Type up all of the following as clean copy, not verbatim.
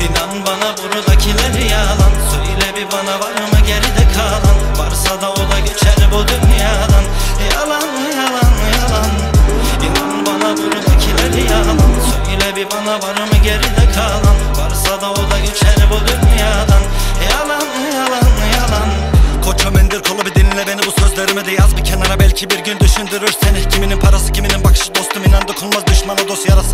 İnan bana buradakiler yalan. Söyle bir bana var mı geride kalan? Varsa da o da geçer bu dünyadan. Yalan yalan yalan. İnan bana buradakiler yalan. Söyle bir bana var mı geride kalan? Varsa da o da geçer bu dünyadan. Yalan yalan yalan. Koçum indir kolu bir dinle beni, bu sözlerimi de yaz bir kenara, belki bir gün düşündürür seni. Kiminin parası kiminin bakışı dostum, inan dokunmaz düşmana dost yarası.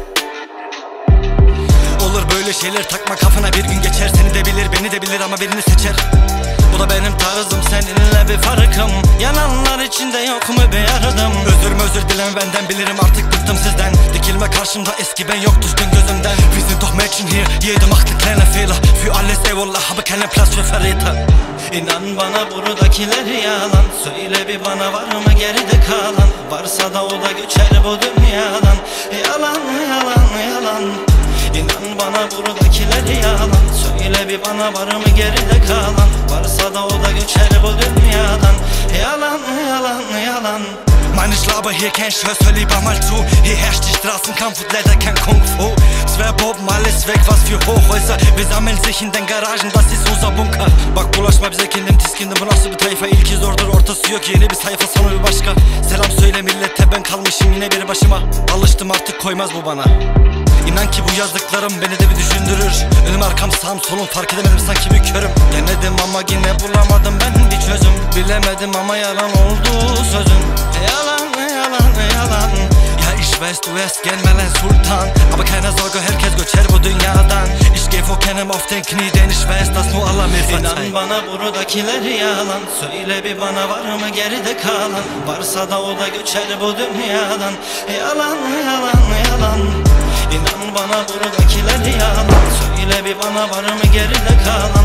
Olur böyle şeyler, takma kafana, bir gün geçer. Seni de bilir beni de bilir ama birini seçer. Bu da benim tarzım, seninle bir farkım. Yalanlar içinde yok mu bir yardım? Özür dileme benden, bilirim artık bıktım sizden. Dikilme karşımda, eski ben yok düştün gözümden. Wir sind doch Menschen hier, jeder macht ne kleine Fehler. Für alles eyvallah, habe keinen Platz für Verräter. İnan bana buradakiler yalan. Söyle bir bana var mı geride kalan? Varsa da o da geçer bu dünyadan. Yalan yalan yalan. İnan bana buradakiler yalan. Söyle bir bana var mı geride kalan? Varsa da o da geçer bu dünyadan. Yalan yalan yalan. Meine Schlaber hier kein Scheiß, hör lieber mal zu. Hier herrscht die Straßenkampf und leider kein Kung Fu. Es wär Bomben, alles weg, was für Hochhäuser. Wir sammeln sich in den Garagen, das ist unser Bunker. Bak bulaşma bize, kendim tiskindim, bu nasıl bir tayfa? İlki zordur, ortası yok, yeni bir sayfa, sonu bir başka. Selam söyle millete, ben kalmışım yine bir başıma. Alıştım artık, koymaz bu bana. İnan ki bu yazdıklarım beni de bir düşündürür. Önüm arkam sağım solum fark edemedim, sanki bir körüm. Denedim ama yine bulamadım ben bir çözüm. Bilemedim ama yalan oldu sözün. Yalan yalan yalan. Ja ich weiß du wirst gern mal ein Sultan, aber keine Sorge, herkes göçer bu dünyadan. Ich geh vor keinem auf den Knie, denn ich weiß, dass nur Allah mir verzeiht. İnan bana buradakiler yalan. Söyle bir bana var mı geride kalan? Varsa da o da göçer bu dünyadan. Yalan yalan yalan. İnan bana buradakiler yalan. Söyle bir bana var mı geride kalan?